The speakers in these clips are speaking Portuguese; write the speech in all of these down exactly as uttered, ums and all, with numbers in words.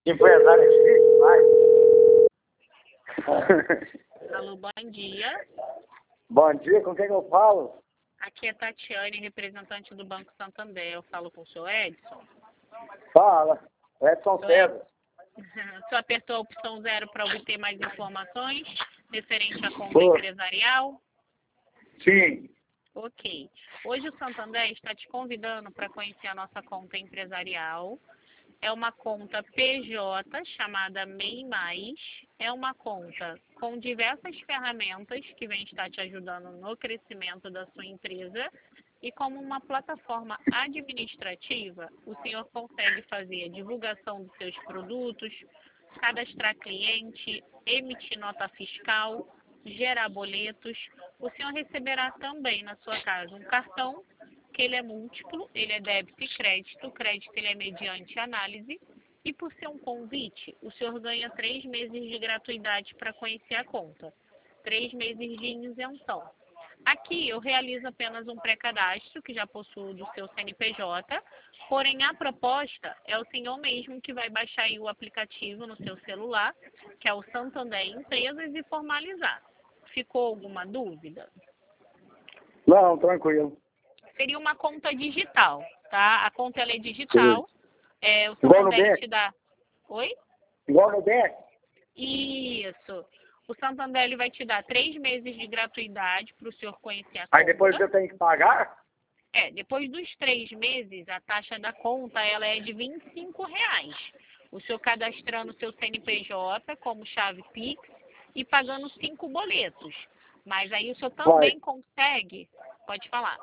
Empresário é difícil, vai. Alô, bom dia. Bom dia, com quem que eu falo? Aqui é Tatiane, representante do Banco Santander. Eu falo com o senhor Edson. Fala, Edson Senhor César. O senhor apertou a opção zero para obter mais informações referente à conta Foi. empresarial? Sim. Ok. Hoje o Santander está te convidando para conhecer a nossa conta empresarial. É uma conta P J chamada M E I Mais. É uma conta com diversas ferramentas que vem estar te ajudando no crescimento da sua empresa. E como uma plataforma administrativa, o senhor consegue fazer a divulgação dos seus produtos, cadastrar cliente, emitir nota fiscal, gerar boletos. O senhor receberá também na sua casa um cartão, que ele é múltiplo, ele é débito e crédito. O crédito ele é mediante análise. E por ser um convite, o senhor ganha três meses de gratuidade para conhecer a conta. Três meses de isenção. Aqui eu realizo apenas um pré-cadastro, que já possuo do seu C N P J, porém a proposta é o senhor mesmo que vai baixar aí o aplicativo no seu celular, que é o Santander Empresas, e formalizar. Ficou alguma dúvida? Não, tranquilo. Seria uma conta digital, tá? A conta ela é digital. É, o Igual no Santander Bank? te dá... Oi? Igual no Bank? Isso. O Santander ele vai te dar três meses de gratuidade para o senhor conhecer a conta. Aí depois eu tenho que pagar? É, depois dos três meses, a taxa da conta ela é de vinte e cinco reais. O senhor cadastrando o seu C N P J como chave Pix e pagando cinco boletos. Mas aí o senhor também consegue... Pode falar.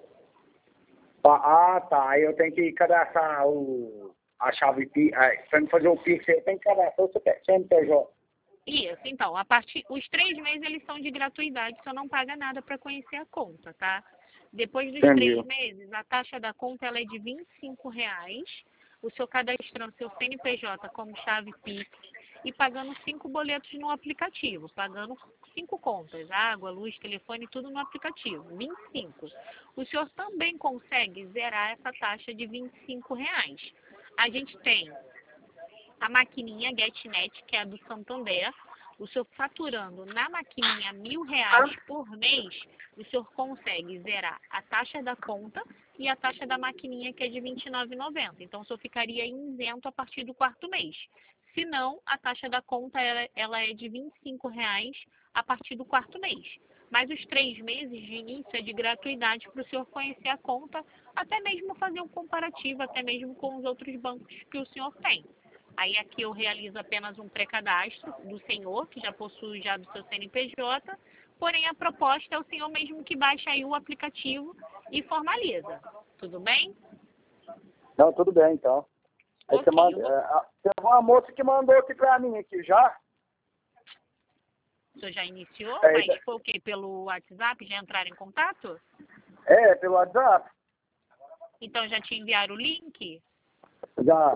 Ah, tá. Aí eu tenho que cadastrar o, a chave Pix. Para fazer o Pix, eu tenho que cadastrar o C N P J. Isso, então, a partir, os três meses eles são de gratuidade, o senhor não paga nada para conhecer a conta, tá? Depois dos Entendi. três meses, a taxa da conta ela é de vinte e cinco reais, o senhor cadastrando seu C N P J como chave Pix e pagando cinco boletos no aplicativo, pagando cinco contas, água, luz, telefone, tudo no aplicativo, vinte e cinco. O senhor também consegue zerar essa taxa de vinte e cinco reais. A gente tem a maquininha GetNet, que é a do Santander. O senhor faturando na maquininha mil reais por mês, o senhor consegue zerar a taxa da conta e a taxa da maquininha, que é de vinte e nove reais e noventa centavos. Então, o senhor ficaria isento a partir do quarto mês. Se não, a taxa da conta ela, ela é de vinte e cinco reais a partir do quarto mês. Mas os três meses de início é de gratuidade para o senhor conhecer a conta, até mesmo fazer um comparativo, até mesmo com os outros bancos que o senhor tem. Aí aqui eu realizo apenas um pré-cadastro do senhor, que já possui já do seu C N P J, porém a proposta é o senhor mesmo que baixa aí o aplicativo e formaliza. Tudo bem? Não, tudo bem, então. Aí Ok, você manda, eu vou- é, a- tem uma moça que mandou aqui pra mim aqui já. O senhor já iniciou, É, mas é. foi o quê? Pelo WhatsApp? Já entraram em contato? É, pelo WhatsApp. Então já te enviaram o link? Já.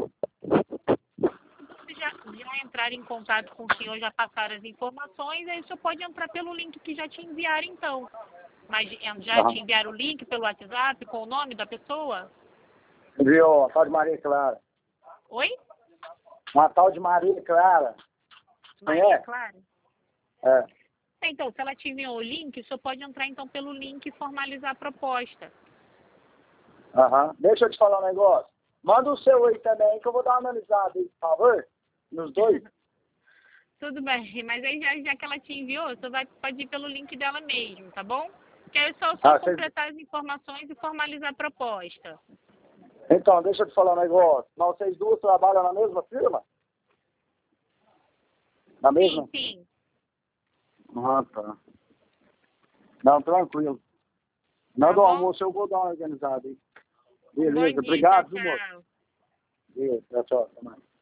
Se já, já entraram em contato com o senhor, já passaram as informações, aí o senhor pode entrar pelo link que já te enviaram então. Mas já Aham. te enviaram o link pelo WhatsApp com o nome da pessoa? Viu? A tal de Maria Clara. Oi? Uma tal de Maria Clara. Maria É? Clara? É. Então, se ela te enviou o link, o senhor pode entrar então pelo link e formalizar a proposta. Aham. Deixa eu te falar um negócio. Manda o seu aí também, que eu vou dar uma analisada aí, por favor. Nos dois. Tudo bem, mas aí já, já que ela te enviou, você vai, pode ir pelo link dela mesmo, tá bom? Que aí é só, só Ah, cês- completar as informações e formalizar a proposta. Então, deixa eu te falar um negócio. Mas vocês duas trabalham na mesma firma? Na mesma? Sim, sim. Ah, tá. Não, tranquilo. Na Tá do bom? almoço eu vou dar uma organizada aí. Um bom Beleza, dia, obrigado, tchau, viu, moço? tchau. Beleza, tchau, tchau. Até mais.